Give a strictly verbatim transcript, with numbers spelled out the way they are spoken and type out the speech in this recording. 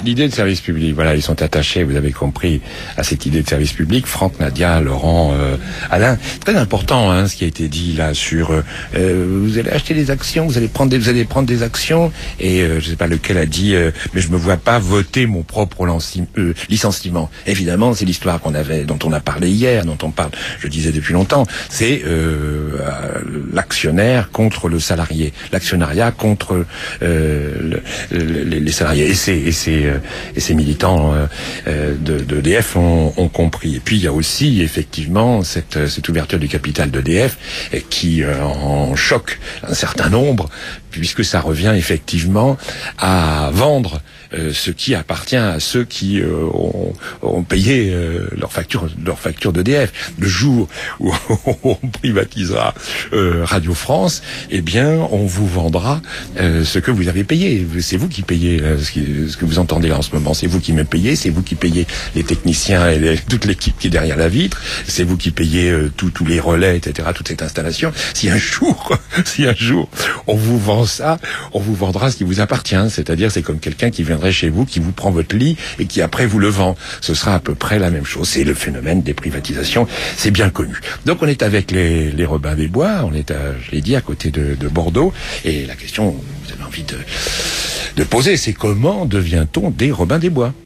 L'idée de service public, voilà, ils sont attachés, vous avez compris, à cette idée de service public. Franck, Nadia, Laurent, euh, Alain, très important, hein, ce qui a été dit là sur, euh, vous allez acheter des actions, vous allez prendre des, vous allez prendre des actions, et euh, je sais pas lequel a dit, euh, mais je me vois pas voter mon propre lanci, euh, licenciement. Évidemment, c'est l'histoire qu'on avait, dont on a parlé hier, dont on parle, je disais depuis longtemps. C'est euh, l'actionnaire contre le salarié, l'actionnariat contre euh, le, le, les salariés. Et c'est, et c'est et ces militants euh, de, de E D F ont, ont compris. Et puis il y a aussi effectivement cette, cette ouverture du capital d'E D F qui euh, en choque un certain nombre, puisque ça revient effectivement à vendre euh, ce qui appartient à ceux qui euh, ont, ont payé euh, leur facture, leur facture d'E D F. Le jour où on privatisera euh, Radio France, eh bien on vous vendra euh, ce que vous avez payé. C'est vous qui payez euh, ce, qui, ce que vous entendez là en ce moment. C'est vous qui me payez, c'est vous qui payez les techniciens et les, toute l'équipe qui est derrière la vitre. C'est vous qui payez euh, tous tous les relais, et cetera. Toute cette installation. Si un jour, si un jour on vous vend ça, on vous vendra ce qui vous appartient. C'est-à-dire, c'est comme quelqu'un qui viendrait chez vous, qui vous prend votre lit et qui après vous le vend. Ce sera à peu près la même chose. C'est le phénomène des privatisations. C'est bien connu. Donc on est avec les, les Robins des Bois. On est, à, je l'ai dit, à côté de, de Bordeaux. Et la question, vous avez envie de, de poser, c'est comment devient-on des Robins des Bois ?